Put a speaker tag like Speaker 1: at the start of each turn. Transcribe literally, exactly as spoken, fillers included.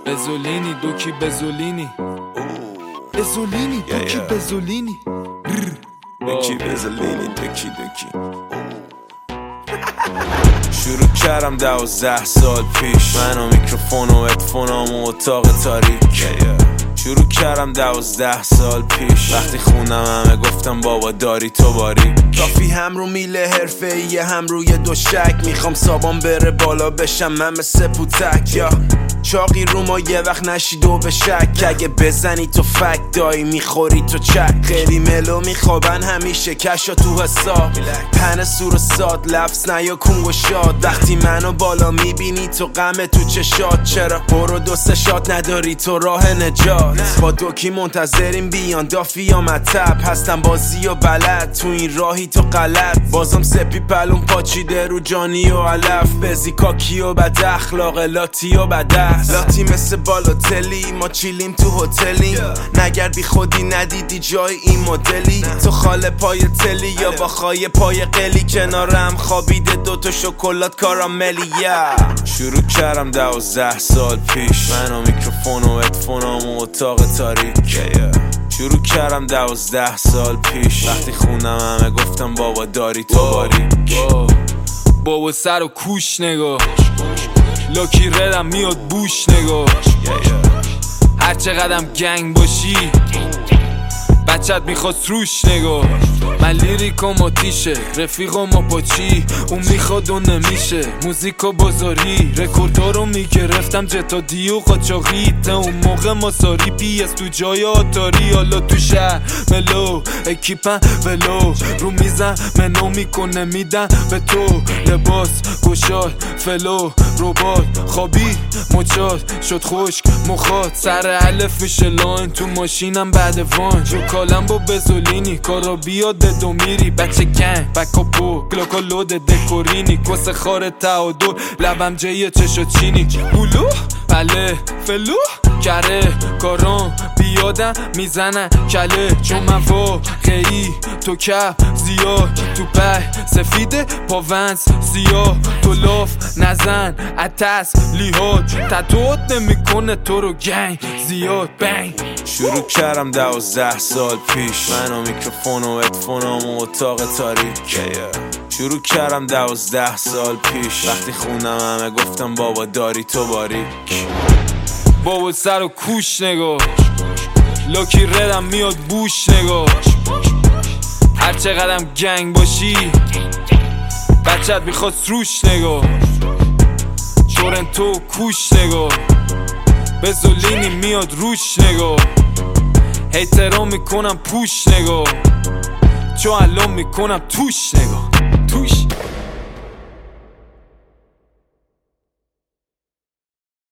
Speaker 1: بزولینی دوکی بزولینی بزولینی دوکی بزولینی
Speaker 2: دوکی بزولینی دوکی دوکی شروع کردم دوازده سال پیش من و میکروفون و ادفونام و اتاق تاریک شروع کردم دوازده سال پیش وقتی خوندم همه گفتم بابا داری تو باری کافی هم رو میله حرفه‌ای هم روی دوشک میخوام سابان بره بالا بشم من مثل پوتک یا چاقی رو ما یه وقت نشید و به شک اگه بزنی تو فک دایی میخوری تو چک خیلی ملو میخوابن همیشه کشا تو حساب پن سور و ساد لفظ نیا کنگ و شاد وقتی منو بالا میبینی تو غم تو چشات چرا برو دو سه شات نداری تو راه نجات با دوکی منتظریم بیان دافی یا مطب هستم بازی و بلد تو این راهی تو غلط بازم سپی پلون پاچیده رو جانی و علف بزی کاکی و بد اخلاق لاتی و بد لاتی مثل بالاتلی ما چیلیم تو هتلیم نگرد بی خودی ندیدی جای این مدلی تو خاله پای تلی یا با خای پای قلی کنارم خوابیده دوتا شکلات کاراملی yeah. شروع کردم دوازده سال پیش من و میکروفون و ادفونام و اتاق تاریک yeah. شروع کردم دوازده سال پیش وقتی خوندم همه گفتم بابا داری تو باری
Speaker 1: بابا سر و کوش نگاه لاکی ردم میاد بوش نگاه هر چقدرم گنگ باشی بچت میخواد روش نگاه من لیریکم آتیشه رفیقم با چی اون میخواد و نمیشه موزیکو بازاری رکوردها رو میگرفتم جتا دیو قاچاقی تا اون موقع ماساری پی از تو جای آتاری حالا تو شهر ملو اکیپن ولو رو میزن منو میکنه میدن به تو لباس گشاد فلو روبات خوابی مچاد شد خشک مخاط سر علف میشه لاین تو ماشینم بعد وان جو کالم با بزولینی کارا بیاد دو میری بچه گنگ بکاپو گلاکا لود دکورینی کس خار تعادل لبم جیه چشا چینی بولو بله فلو کره کاران بیادم میزنن کله چون من واقعی تو کپ زیاد تو په سفیده پاونس سیاه تو لاف نزن اتس لیهات تتوت نمیکنه تو رو گنگ زیاد بنگ
Speaker 2: شروع کردم دوازده سال پیش من و میکروفون و ادفونام و اتاق تاریک yeah. شروع کردم دوازده سال پیش وقتی خوندم همه گفتم بابا داری تو باریک
Speaker 1: بابا سر و کوش نگاه لاکی ردم میاد بوش نگاه هر چقدرم گنگ باشی بچت میخواد روش نگاه تورنتو کوش نگاه بزولینی میاد روش نگاه هیترام میکنم پوش نگاه چو الان میکنم توش نگاه توش